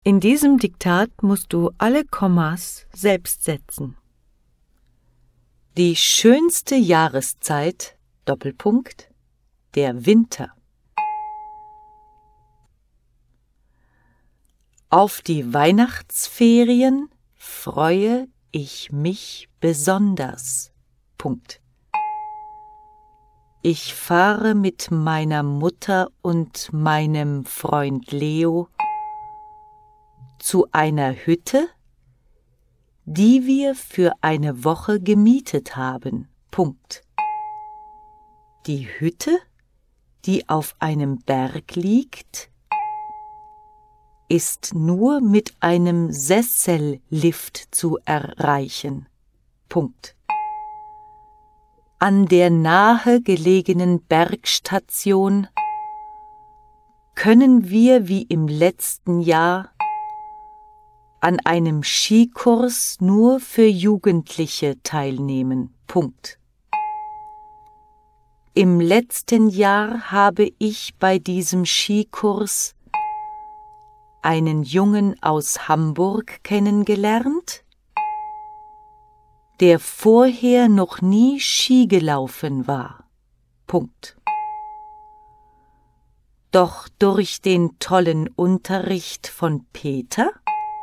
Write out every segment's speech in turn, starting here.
In diesem Diktat musst du alle Kommas selbst setzen. Die schönste Jahreszeit, Doppelpunkt, der Winter. Auf die Weihnachtsferien freue ich mich besonders. Punkt. Ich fahre mit meiner Mutter und meinem Freund Leo zu einer Hütte, die wir für eine Woche gemietet haben. Punkt. Die Hütte, die auf einem Berg liegt, ist nur mit einem Sessellift zu erreichen. Punkt. An der nahe gelegenen Bergstation können wir wie im letzten Jahr an einem Skikurs nur für Jugendliche teilnehmen. Punkt. Im letzten Jahr habe ich bei diesem Skikurs einen Jungen aus Hamburg kennengelernt, der vorher noch nie Ski gelaufen war. Punkt. Doch durch den tollen Unterricht von Peter,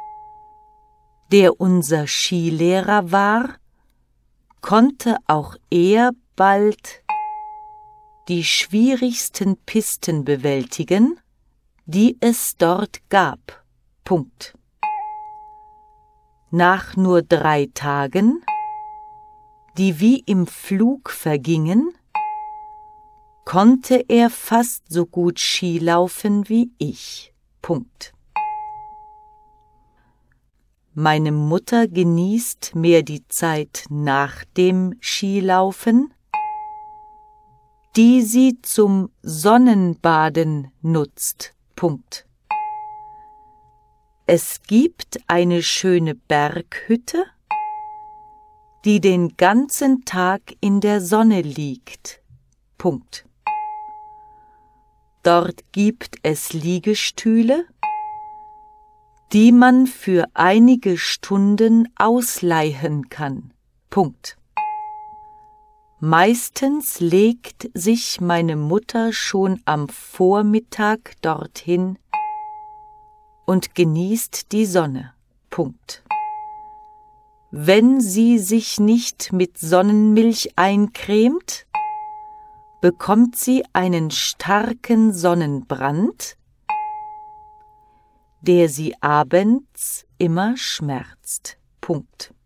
der unser Skilehrer war, konnte auch er bald die schwierigsten Pisten bewältigen, die es dort gab. Punkt. Nach nur 3 Tagen, die wie im Flug vergingen, konnte er fast so gut Skilaufen wie ich. Punkt. Meine Mutter genießt mehr die Zeit nach dem Skilaufen, die sie zum Sonnenbaden nutzt. Punkt. Es gibt eine schöne Berghütte, die den ganzen Tag in der Sonne liegt. Punkt. Dort gibt es Liegestühle, die man für einige Stunden ausleihen kann. Punkt. Meistens legt sich meine Mutter schon am Vormittag dorthin und genießt die Sonne. Punkt. Wenn sie sich nicht mit Sonnenmilch eincremt, bekommt sie einen starken Sonnenbrand, der sie abends immer schmerzt. Punkt.